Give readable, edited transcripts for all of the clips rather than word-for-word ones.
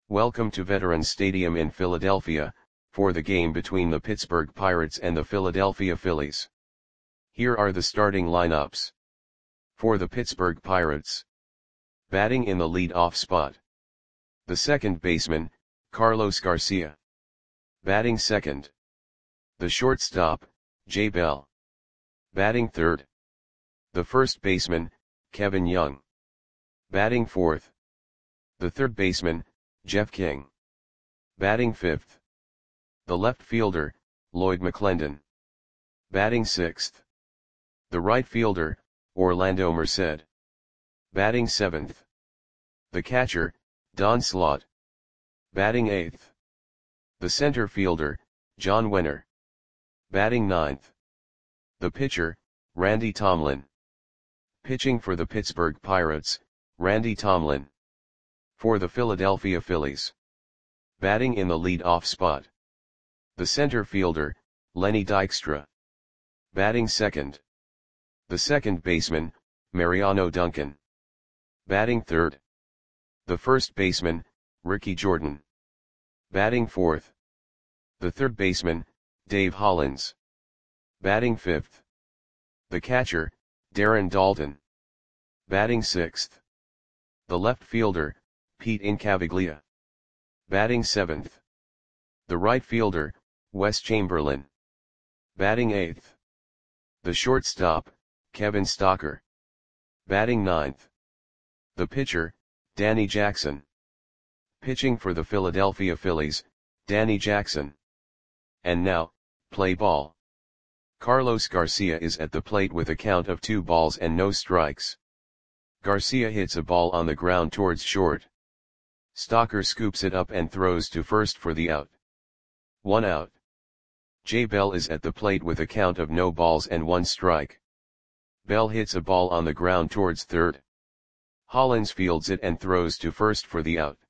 Welcome to Veterans Stadium in Philadelphia, for the game between the Pittsburgh Pirates and the Philadelphia Phillies. Here are the starting lineups. For the Pittsburgh Pirates. Batting in the lead-off spot. The second baseman, Carlos Garcia. Batting second. The shortstop, Jay Bell. Batting third. The first baseman, Kevin Young. Batting fourth. The third baseman, Jeff King. Batting fifth. The left fielder, Lloyd McClendon. Batting sixth. The right fielder, Orlando Merced. Batting seventh. The catcher, Don Slaught. Batting eighth. The center fielder, John Wenner. Batting ninth. The pitcher, Randy Tomlin. Pitching for the Pittsburgh Pirates, Randy Tomlin. For the Philadelphia Phillies. Batting in the lead-off spot. The center fielder, Lenny Dykstra. Batting second. The second baseman, Mariano Duncan. Batting third. The first baseman, Ricky Jordan. Batting fourth. The third baseman, Dave Hollins. Batting fifth. The catcher, Darren Daulton. Batting sixth. The left fielder, Pete Incaviglia. Batting seventh. The right fielder, Wes Chamberlain. Batting eighth. The shortstop, Kevin Stocker. Batting ninth. The pitcher, Danny Jackson. Pitching for the Philadelphia Phillies, Danny Jackson. And now, play ball. Carlos Garcia is at the plate with a count of 2 balls and no strikes. Garcia hits a ball on the ground towards short. Stocker scoops it up and throws to first for the out. 1 out. Jay Bell is at the plate with a count of no balls and 1 strike. Bell hits a ball on the ground towards third. Hollins fields it and throws to first for the out.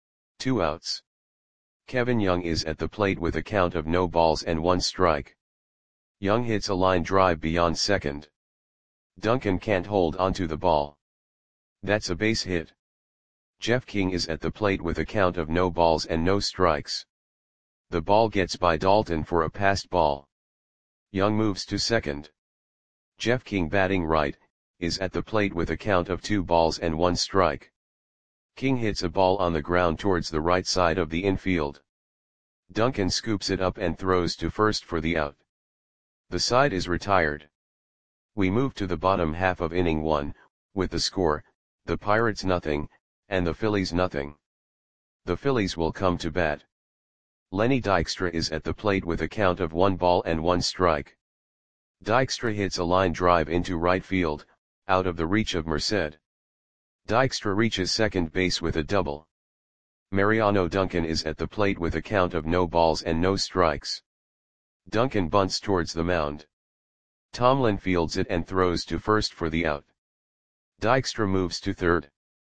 2 outs. Kevin Young is at the plate with a count of no balls and 1 strike. Young hits a line drive beyond second. Duncan can't hold onto the ball. That's a base hit. Jeff King is at the plate with a count of no balls and no strikes. The ball gets by Daulton for a passed ball. Young moves to second. Jeff King, batting right, is at the plate with a count of 2 balls and 1 strike. King hits a ball on the ground towards the right side of the infield. Duncan scoops it up and throws to first for the out. The side is retired. We move to the bottom half of inning 1, with the score, the Pirates nothing, and the Phillies nothing. The Phillies will come to bat. Lenny Dykstra is at the plate with a count of 1 ball and 1 strike. Dykstra hits a line drive into right field, out of the reach of Merced. Dykstra reaches second base with a double. Mariano Duncan is at the plate with a count of no balls and no strikes. Duncan bunts towards the mound. Tomlin fields it and throws to first for the out. Dykstra moves to third.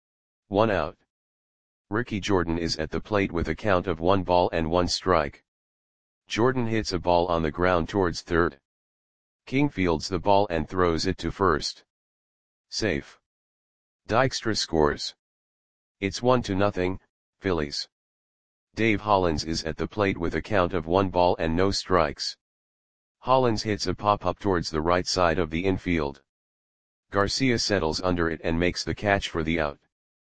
1 out. Ricky Jordan is at the plate with a count of 1 ball and 1 strike. Jordan hits a ball on the ground towards third. King fields the ball and throws it to first. Safe. Dykstra scores. It's 1-0, Phillies. Dave Hollins is at the plate with a count of 1 ball and no strikes. Hollins hits a pop-up towards the right side of the infield. Garcia settles under it and makes the catch for the out.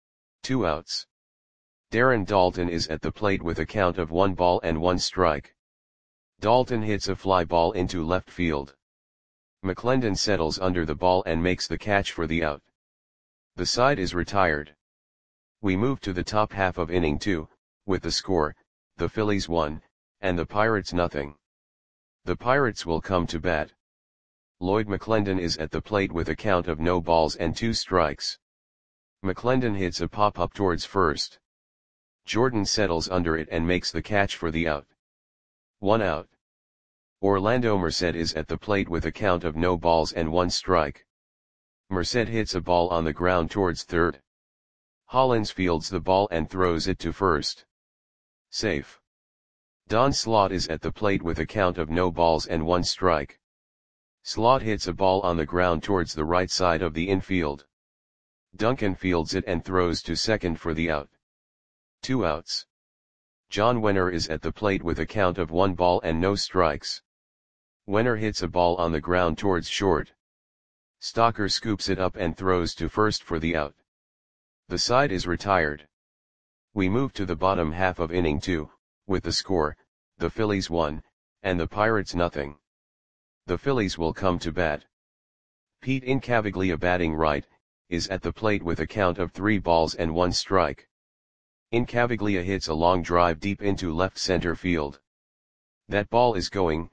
2 outs. Darren Daulton is at the plate with a count of 1 ball and 1 strike. Daulton hits a fly ball into left field. McClendon settles under the ball and makes the catch for the out. The side is retired. We move to the top half of inning 2, with the score, the Phillies 1, and the Pirates nothing. The Pirates will come to bat. Lloyd McClendon is at the plate with a count of no balls and 2 strikes. McClendon hits a pop-up towards first. Jordan settles under it and makes the catch for the out. 1 out. Orlando Merced is at the plate with a count of no balls and 1 strike. Merced hits a ball on the ground towards third. Hollins fields the ball and throws it to first. Safe. Don Slaught is at the plate with a count of no balls and 1 strike. Slaught hits a ball on the ground towards the right side of the infield. Duncan fields it and throws to second for the out. 2 outs. John Wenner is at the plate with a count of 1 ball and no strikes. Wenner hits a ball on the ground towards short. Stocker scoops it up and throws to first for the out. The side is retired. We move to the bottom half of inning 2, with the score, the Phillies 1, and the Pirates nothing. The Phillies will come to bat. Pete Incaviglia, batting right, is at the plate with a count of 3 balls and 1 strike. Incaviglia hits a long drive deep into left center field. That ball is going,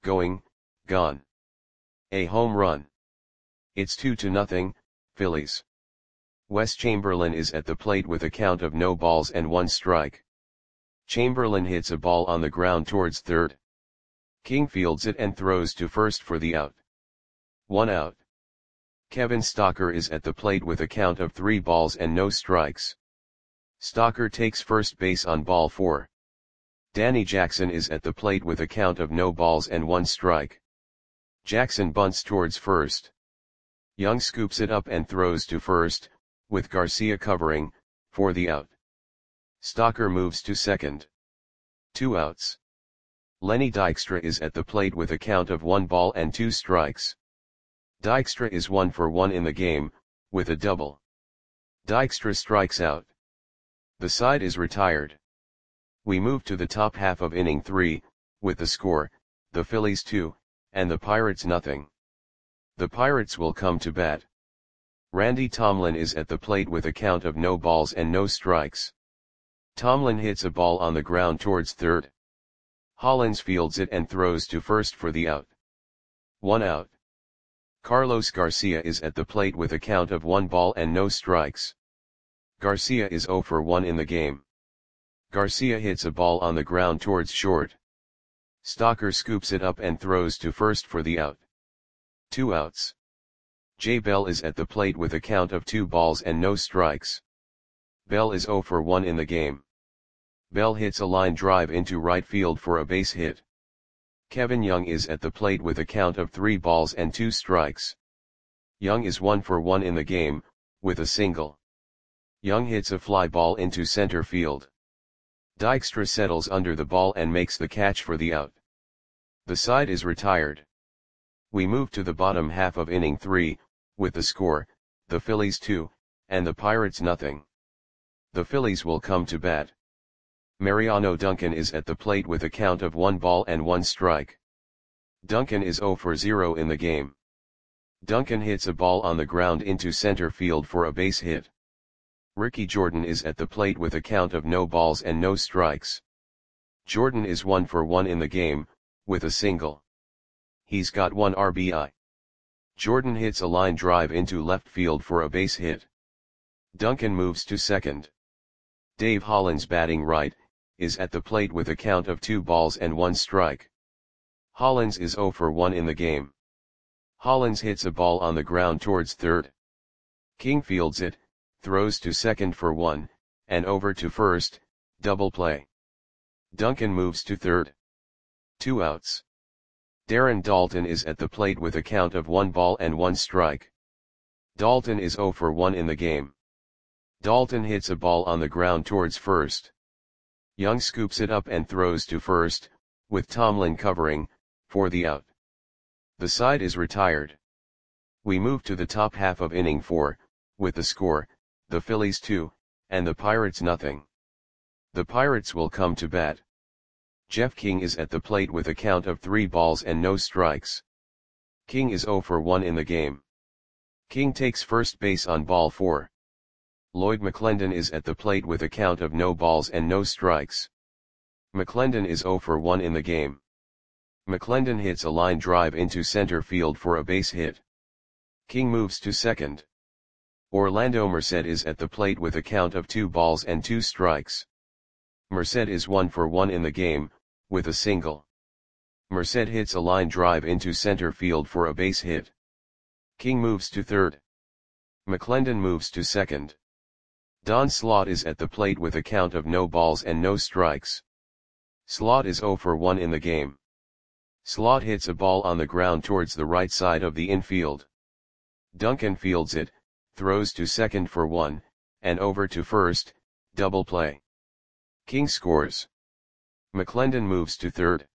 gone. A home run. It's 2-0, Phillies. Wes Chamberlain is at the plate with a count of no balls and 1 strike. Chamberlain hits a ball on the ground towards third. King fields it and throws to first for the out. 1 out. Kevin Stocker is at the plate with a count of 3 balls and no strikes. Stocker takes first base on ball 4. Danny Jackson is at the plate with a count of no balls and 1 strike. Jackson bunts towards first. Young scoops it up and throws to first, with Garcia covering, for the out. Stocker moves to second. 2 outs. Lenny Dykstra is at the plate with a count of 1 ball and 2 strikes. Dykstra is 1 for 1 in the game, with a double. Dykstra strikes out. The side is retired. We move to the top half of inning 3, with the score, the Phillies 2, and the Pirates nothing. The Pirates will come to bat. Randy Tomlin is at the plate with a count of no balls and no strikes. Tomlin hits a ball on the ground towards third. Hollins fields it and throws to first for the out. 1 out. Carlos Garcia is at the plate with a count of 1 ball and no strikes. Garcia is 0 for 1 in the game. Garcia hits a ball on the ground towards short. Stocker scoops it up and throws to first for the out. 2 outs. Jay Bell is at the plate with a count of 2 balls and no strikes. Bell is 0 for 1 in the game. Bell hits a line drive into right field for a base hit. Kevin Young is at the plate with a count of 3 balls and 2 strikes. Young is 1 for 1 in the game, with a single. Young hits a fly ball into center field. Dykstra settles under the ball and makes the catch for the out. The side is retired. We move to the bottom half of inning 3, with the score, the Phillies 2, and the Pirates nothing. The Phillies will come to bat. Mariano Duncan is at the plate with a count of 1 ball and 1 strike. Duncan is 0 for 0 in the game. Duncan hits a ball on the ground into center field for a base hit. Ricky Jordan is at the plate with a count of no balls and no strikes. Jordan is 1 for 1 in the game, with a single. He's got 1 RBI. Jordan hits a line drive into left field for a base hit. Duncan moves to second. Dave Hollins, batting right, is at the plate with a count of 2 balls and 1 strike. Hollins is 0 for 1 in the game. Hollins hits a ball on the ground towards third. King fields it, throws to second for 1, and over to first, double play. Duncan moves to third. 2 outs. Darren Daulton is at the plate with a count of 1 ball and 1 strike. Daulton is 0 for 1 in the game. Daulton hits a ball on the ground towards first. Young scoops it up and throws to first, with Tomlin covering, for the out. The side is retired. We move to the top half of inning 4, with the score, the Phillies 2, and the Pirates nothing. The Pirates will come to bat. Jeff King is at the plate with a count of 3 balls and no strikes. King is 0 for 1 in the game. King takes first base on ball 4. Lloyd McClendon is at the plate with a count of no balls and no strikes. McClendon is 0 for 1 in the game. McClendon hits a line drive into center field for a base hit. King moves to second. Orlando Merced is at the plate with a count of 2 balls and 2 strikes. Merced is 1 for 1 in the game, with a single. Merced hits a line drive into center field for a base hit. King moves to third. McClendon moves to second. Don Slaught is at the plate with a count of no balls and no strikes. Slaught is 0 for 1 in the game. Slaught hits a ball on the ground towards the right side of the infield. Duncan fields it, throws to second for 1, and over to first, double play. King scores. McClendon moves to third.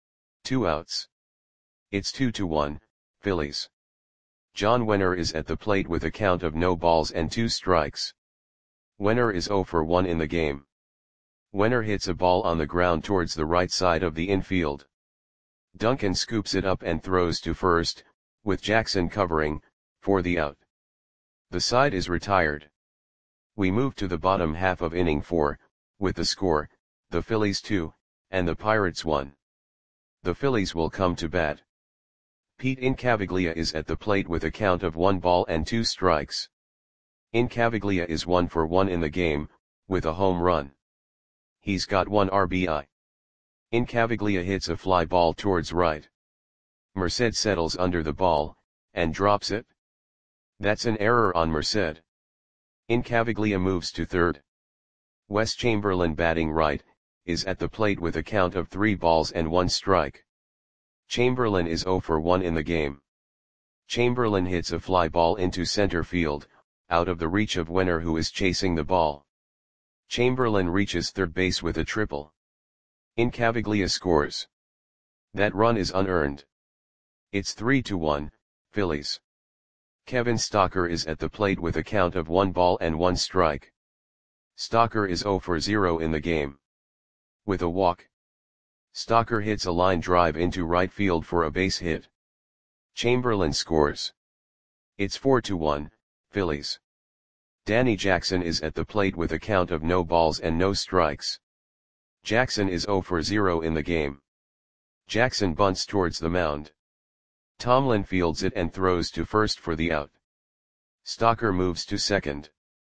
2 outs. It's 2-1, Phillies. John Wenner is at the plate with a count of no balls and 2 strikes. Wenner is 0 for 1 in the game. Wenner hits a ball on the ground towards the right side of the infield. Duncan scoops it up and throws to first, with Jackson covering, for the out. The side is retired. We move to the bottom half of inning 4, with the score, the Phillies 2, and the Pirates 1. The Phillies will come to bat. Pete Incaviglia is at the plate with a count of 1 ball and 2 strikes. Incaviglia is 1 for 1 in the game, with a home run. He's got 1 RBI. Incaviglia hits a fly ball towards right. Merced settles under the ball, and drops it. That's an error on Merced. Incaviglia moves to third. Wes Chamberlain, batting right, is at the plate with a count of 3 balls and 1 strike. Chamberlain is 0 for 1 in the game. Chamberlain hits a fly ball into center field, out of the reach of Wenner, who is chasing the ball. Chamberlain reaches third base with a triple. Incaviglia scores. That run is unearned. It's 3-1, Phillies. Kevin Stocker is at the plate with a count of 1 ball and 1 strike. Stocker is 0 for 0 in the game. With a walk, Stocker hits a line drive into right field for a base hit. Chamberlain scores. It's 4-1, Phillies. Danny Jackson is at the plate with a count of no balls and no strikes. Jackson is 0 for 0 in the game. Jackson bunts towards the mound. Tomlin fields it and throws to first for the out. Stocker moves to second.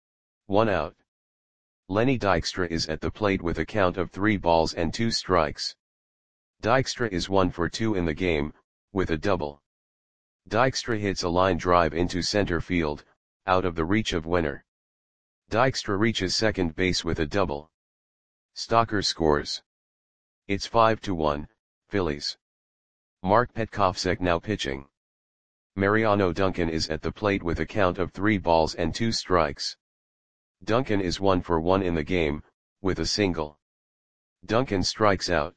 1 out. Lenny Dykstra is at the plate with a count of 3 balls and 2 strikes. Dykstra is 1 for 2 in the game, with a double. Dykstra hits a line drive into center field, out of the reach of Wenner. Dykstra reaches second base with a double. Stocker scores. It's 5-1, Phillies. Mark Petkovsek now pitching. Mariano Duncan is at the plate with a count of 3 balls and 2 strikes. Duncan is 1 for 1 in the game, with a single. Duncan strikes out.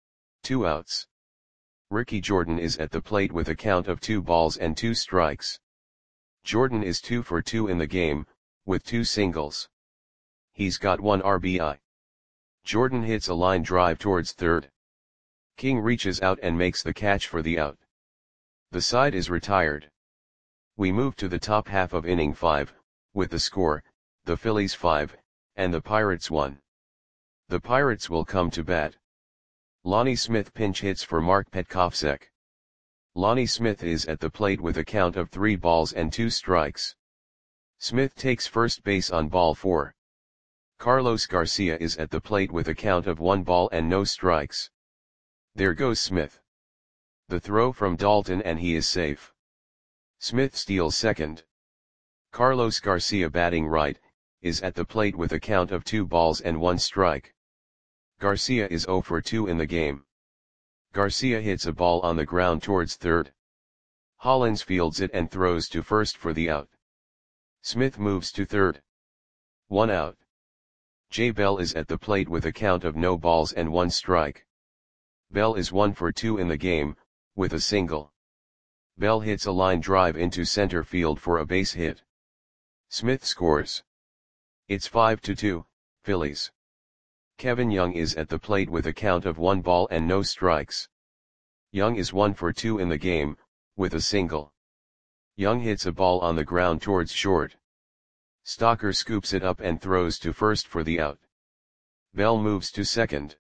2 outs. Ricky Jordan is at the plate with a count of 2 balls and 2 strikes. Jordan is 2 for 2 in the game, with 2 singles. He's got 1 RBI. Jordan hits a line drive towards third. King reaches out and makes the catch for the out. The side is retired. We move to the top half of inning 5, with the score, the Phillies 5, and the Pirates 1. The Pirates will come to bat. Lonnie Smith pinch hits for Mark Petkovsek. Lonnie Smith is at the plate with a count of 3 balls and 2 strikes. Smith takes first base on ball 4. Carlos Garcia is at the plate with a count of 1 ball and no strikes. There goes Smith. The throw from Dalton and he is safe. Smith steals second. Carlos Garcia, batting right, is at the plate with a count of 2 balls and 1 strike. Garcia is 0 for 2 in the game. Garcia hits a ball on the ground towards third. Hollins fields it and throws to first for the out. Smith moves to third. 1 out. Jay Bell is at the plate with a count of no balls and 1 strike. Bell is 1 for 2 in the game, with a single. Bell hits a line drive into center field for a base hit. Smith scores. It's 5-2, Phillies. Kevin Young is at the plate with a count of 1 ball and no strikes. Young is 1 for 2 in the game, with a single. Young hits a ball on the ground towards short. Stocker scoops it up and throws to first for the out. Bell moves to second.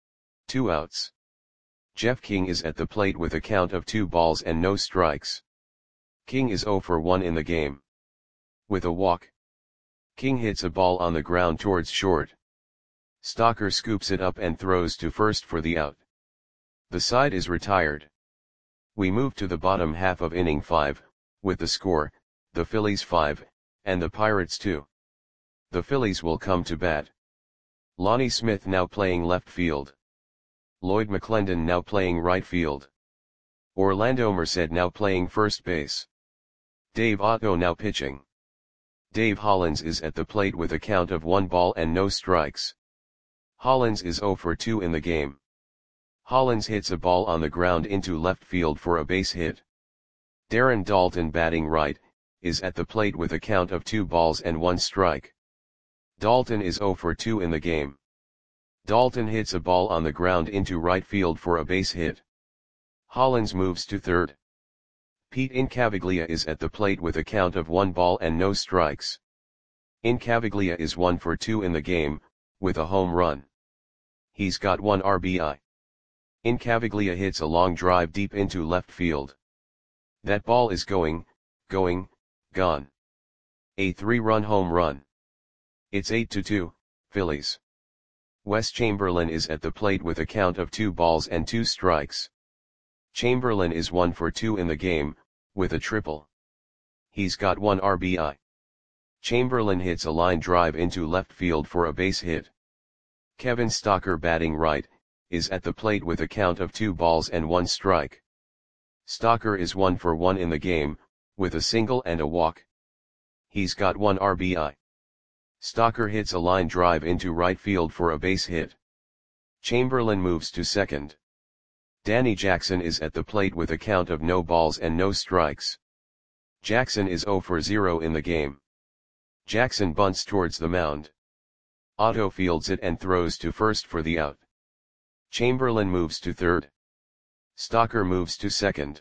2 outs. Jeff King is at the plate with a count of 2 balls and no strikes. King is 0 for 1 in the game. With a walk, King hits a ball on the ground towards short. Stocker scoops it up and throws to first for the out. The side is retired. We move to the bottom half of inning 5, with the score, the Phillies 5, and the Pirates 2. The Phillies will come to bat. Lonnie Smith now playing left field. Lloyd McClendon now playing right field. Orlando Merced now playing first base. Dave Otto now pitching. Dave Hollins is at the plate with a count of 1 ball and no strikes. Hollins is 0 for 2 in the game. Hollins hits a ball on the ground into left field for a base hit. Darren Daulton, batting right, is at the plate with a count of 2 balls and 1 strike. Daulton is 0 for 2 in the game. Daulton hits a ball on the ground into right field for a base hit. Hollins moves to third. Pete Incaviglia is at the plate with a count of 1 ball and no strikes. Incaviglia is 1 for 2 in the game, with a home run. He's got 1 RBI. Incaviglia hits a long drive deep into left field. That ball is gone. A 3-run home run. It's 8-2, Phillies. Wes Chamberlain is at the plate with a count of 2 balls and 2 strikes. Chamberlain is 1 for 2 in the game, with a triple. He's got 1 RBI. Chamberlain hits a line drive into left field for a base hit. Kevin Stocker, batting right, is at the plate with a count of 2 balls and 1 strike. Stocker is 1 for 1 in the game, with a single and a walk. He's got 1 RBI. Stocker hits a line drive into right field for a base hit. Chamberlain moves to second. Danny Jackson is at the plate with a count of no balls and no strikes. Jackson is 0 for 0 in the game. Jackson bunts towards the mound. Otto fields it and throws to first for the out. Chamberlain moves to third. Stocker moves to second.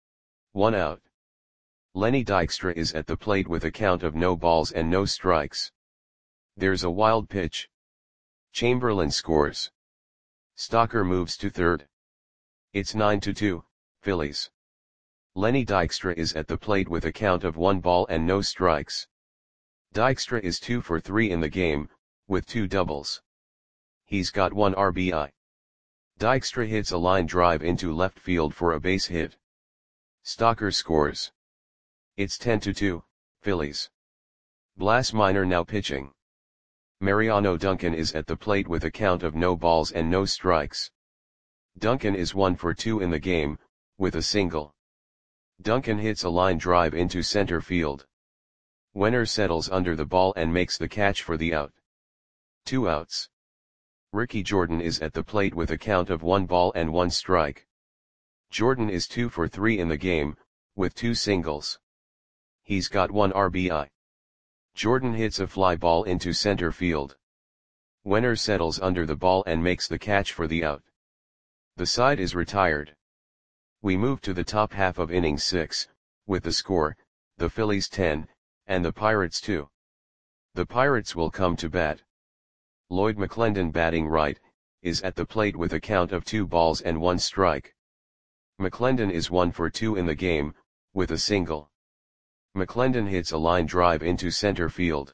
1 out. Lenny Dykstra is at the plate with a count of no balls and no strikes. There's a wild pitch. Chamberlain scores. Stocker moves to third. It's 9-2, Phillies. Lenny Dykstra is at the plate with a count of 1 ball and no strikes. Dykstra is 2 for 3 in the game, with 2 doubles. He's got 1 RBI. Dykstra hits a line drive into left field for a base hit. Stocker scores. It's 10-2, Phillies. Blas Minor now pitching. Mariano Duncan is at the plate with a count of no balls and no strikes. Duncan is 1 for 2 in the game, with a single. Duncan hits a line drive into center field. Wenner settles under the ball and makes the catch for the out. 2 outs. Ricky Jordan is at the plate with a count of 1 ball and 1 strike. Jordan is 2 for 3 in the game, with 2 singles. He's got 1 RBI. Jordan hits a fly ball into center field. Wenner settles under the ball and makes the catch for the out. The side is retired. We move to the top half of inning 6, with the score, the Phillies 10, and the Pirates 2. The Pirates will come to bat. Lloyd McClendon, batting right, is at the plate with a count of 2 balls and 1 strike. McClendon is 1 for 2 in the game, with a single. McClendon hits a line drive into center field.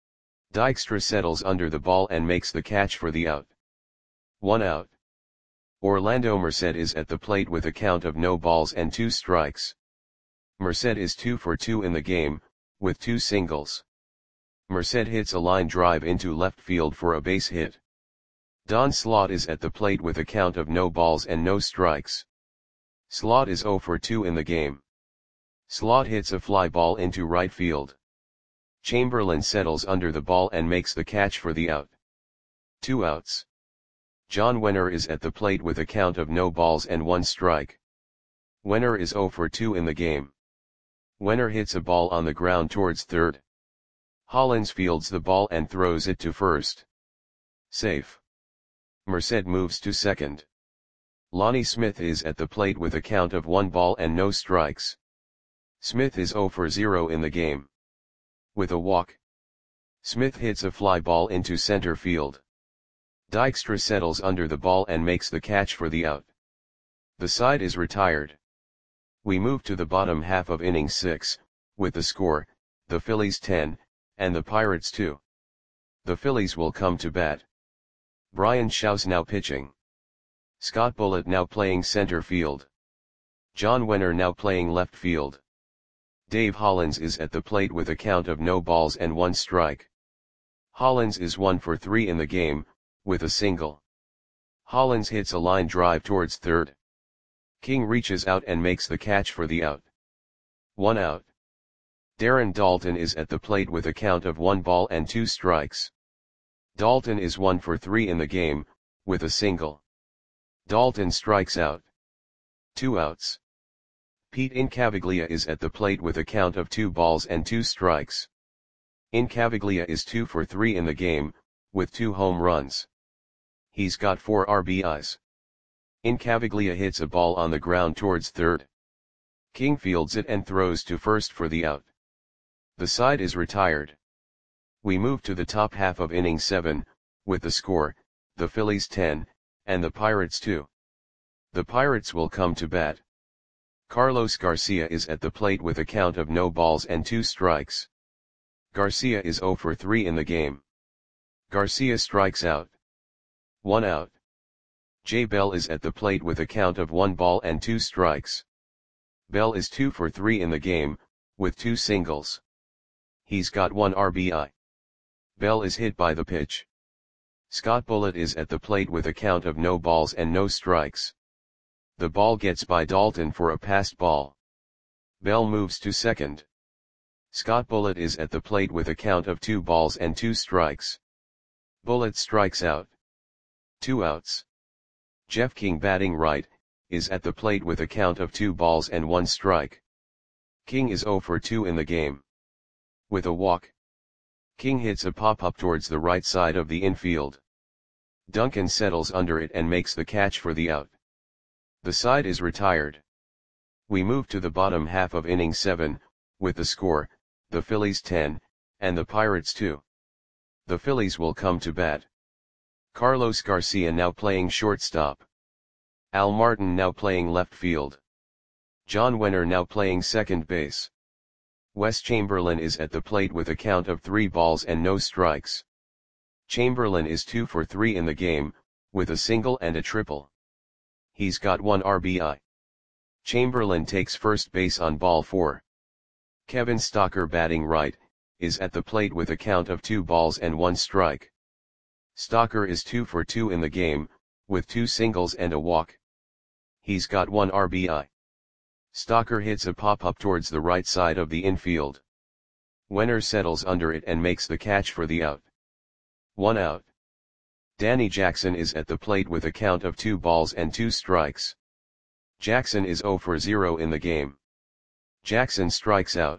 Dykstra settles under the ball and makes the catch for the out. 1 out. Orlando Merced is at the plate with a count of no balls and 2 strikes. Merced is 2 for 2 in the game, with 2 singles. Merced hits a line drive into left field for a base hit. Don Slaught is at the plate with a count of no balls and no strikes. Slaught is 0 for 2 in the game. Slaught hits a fly ball into right field. Chamberlain settles under the ball and makes the catch for the out. 2 outs. John Wenner is at the plate with a count of no balls and 1 strike. Wenner is 0 for 2 in the game. Wenner hits a ball on the ground towards third. Hollins fields the ball and throws it to first. Safe. Merced moves to second. Lonnie Smith is at the plate with a count of 1 ball and no strikes. Smith is 0 for 0 in the game. With a walk. Smith hits a fly ball into center field. Dykstra settles under the ball and makes the catch for the out. The side is retired. We move to the bottom half of inning 6, with the score, the Phillies 10, and the Pirates 2. The Phillies will come to bat. Brian Shaw's now pitching. Scott Bullitt now playing center field. John Wenner now playing left field. Dave Hollins is at the plate with a count of no balls and 1 strike. Hollins is 1 for 3 in the game, with a single. Hollins hits a line drive towards third. King reaches out and makes the catch for the out. 1 out. Darren Daulton is at the plate with a count of 1 ball and 2 strikes. Dalton is 1 for 3 in the game, with a single. Dalton strikes out. 2 outs. Pete Incaviglia is at the plate with a count of 2 balls and 2 strikes. Incaviglia is 2 for 3 in the game, with 2 home runs. He's got 4 RBIs. Incaviglia hits a ball on the ground towards third. King fields it and throws to first for the out. The side is retired. We move to the top half of inning 7, with the score, the Phillies 10, and the Pirates 2. The Pirates will come to bat. Carlos Garcia is at the plate with a count of no balls and 2 strikes. Garcia is 0 for 3 in the game. Garcia strikes out. 1 out. Jay Bell is at the plate with a count of 1 ball and 2 strikes. Bell is 2 for 3 in the game, with 2 singles. He's got 1 RBI. Bell is hit by the pitch. Scott Bullitt is at the plate with a count of no balls and no strikes. The ball gets by Dalton for a passed ball. Bell moves to second. Scott Bullitt is at the plate with a count of 2 balls and 2 strikes. Bullitt strikes out. 2 outs. Jeff King, batting right, is at the plate with a count of 2 balls and 1 strike. King is 0 for 2 in the game. With a walk, King hits a pop-up towards the right side of the infield. Duncan settles under it and makes the catch for the out. The side is retired. We move to the bottom half of inning 7, with the score, the Phillies 10, and the Pirates 2. The Phillies will come to bat. Carlos Garcia now playing shortstop. Al Martin now playing left field. John Wenner now playing second base. Wes Chamberlain is at the plate with a count of 3 balls and no strikes. Chamberlain is 2 for 3 in the game, with a single and a triple. He's got 1 RBI. Chamberlain takes first base on ball 4. Kevin Stocker, batting right, is at the plate with a count of 2 balls and 1 strike. Stocker is 2 for 2 in the game, with 2 singles and a walk. He's got 1 RBI. Stocker hits a pop-up towards the right side of the infield. Wenner settles under it and makes the catch for the out. 1 out. Danny Jackson is at the plate with a count of 2 balls and 2 strikes. Jackson is 0 for 0 in the game. Jackson strikes out.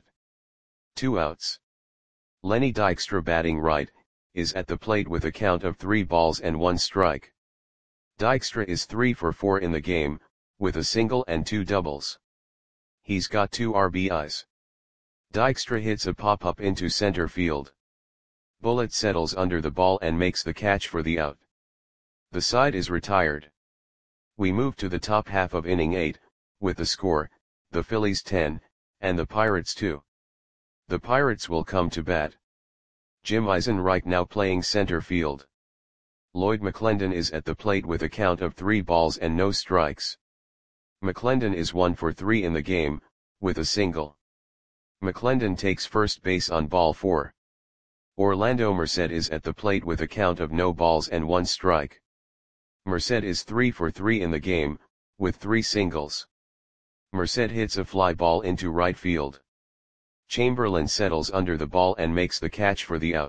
2 outs. Lenny Dykstra, batting right, is at the plate with a count of 3 balls and 1 strike. Dykstra is 3 for 4 in the game, with a single and 2 doubles. He's got 2 RBIs. Dykstra hits a pop-up into center field. Bullitt settles under the ball and makes the catch for the out. The side is retired. We move to the top half of inning 8, with the score, the Phillies 10, and the Pirates 2. The Pirates will come to bat. Jim Eisenreich now playing center field. Lloyd McClendon is at the plate with a count of 3 balls and no strikes. McClendon is 1 for 3 in the game, with a single. McClendon takes first base on ball 4. Orlando Merced is at the plate with a count of no balls and 1 strike. Merced is 3 for 3 in the game, with 3 singles. Merced hits a fly ball into right field. Chamberlain settles under the ball and makes the catch for the out.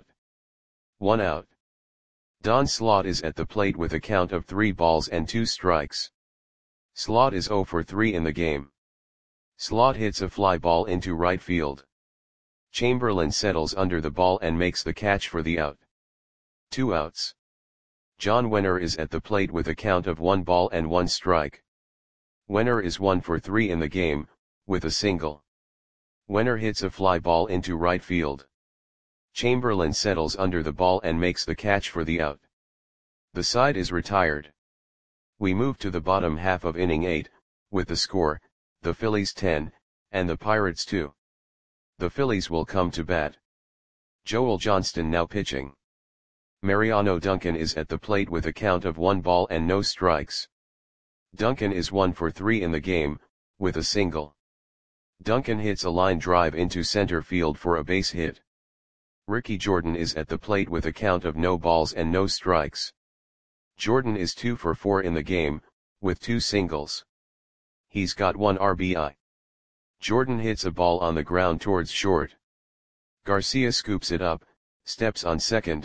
1 out. Don Slaught is at the plate with a count of 3 balls and 2 strikes. Slaught is 0 for 3 in the game. Slaught hits a fly ball into right field. Chamberlain settles under the ball and makes the catch for the out. 2 outs. John Wenner is at the plate with a count of 1 ball and 1 strike. Wenner is 1 for 3 in the game, with a single. Wenner hits a fly ball into right field. Chamberlain settles under the ball and makes the catch for the out. The side is retired. We move to the bottom half of inning 8, with the score, the Phillies 10, and the Pirates 2. The Phillies will come to bat. Joel Johnston now pitching. Mariano Duncan is at the plate with a count of 1 ball and no strikes. Duncan is 1 for 3 in the game, with a single. Duncan hits a line drive into center field for a base hit. Ricky Jordan is at the plate with a count of no balls and no strikes. Jordan is 2 for 4 in the game, with 2 singles. He's got 1 RBI. Jordan hits a ball on the ground towards short. Garcia scoops it up, steps on second,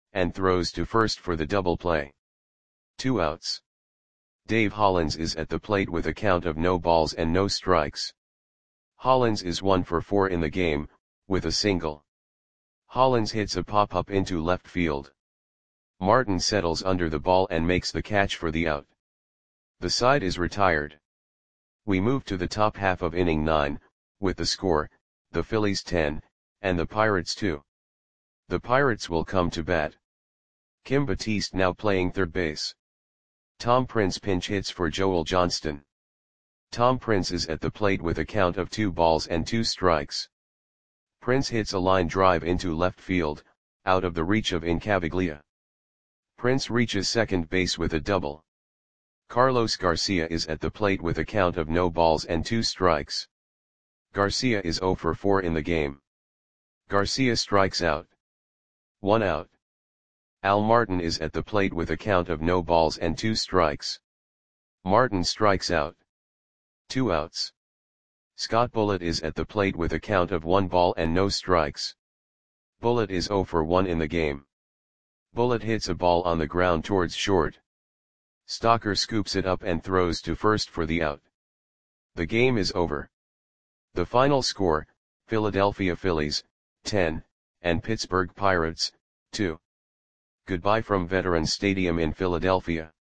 and throws to first for the double play. 2 outs. Dave Hollins is at the plate with a count of no balls and no strikes. Hollins is 1 for 4 in the game, with a single. Hollins hits a pop-up into left field. Martin settles under the ball and makes the catch for the out. The side is retired. We move to the top half of inning 9, with the score, the Phillies 10, and the Pirates 2. The Pirates will come to bat. Kim Batiste now playing third base. Tom Prince pinch hits for Joel Johnston. Tom Prince is at the plate with a count of 2 balls and 2 strikes. Prince hits a line drive into left field, out of the reach of Incaviglia. Prince reaches second base with a double. Carlos Garcia is at the plate with a count of no balls and 2 strikes. Garcia is 0 for 4 in the game. Garcia strikes out. 1 out. Al Martin is at the plate with a count of no balls and 2 strikes. Martin strikes out. 2 outs. Scott Bullitt is at the plate with a count of 1 ball and no strikes. Bullitt is 0 for 1 in the game. Bullitt hits a ball on the ground towards short. Stalker scoops it up and throws to first for the out. The game is over. The final score, Philadelphia Phillies, 10, and Pittsburgh Pirates, 2. Goodbye from Veterans Stadium in Philadelphia.